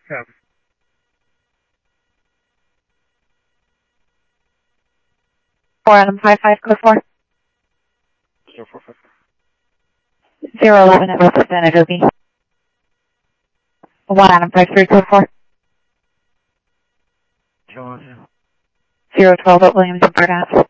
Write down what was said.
Copy. 4 Adam 55, code 4. 045. 011 at representative B. 1 Adam 53, code 4. 012. 012 at Williams and Burdett.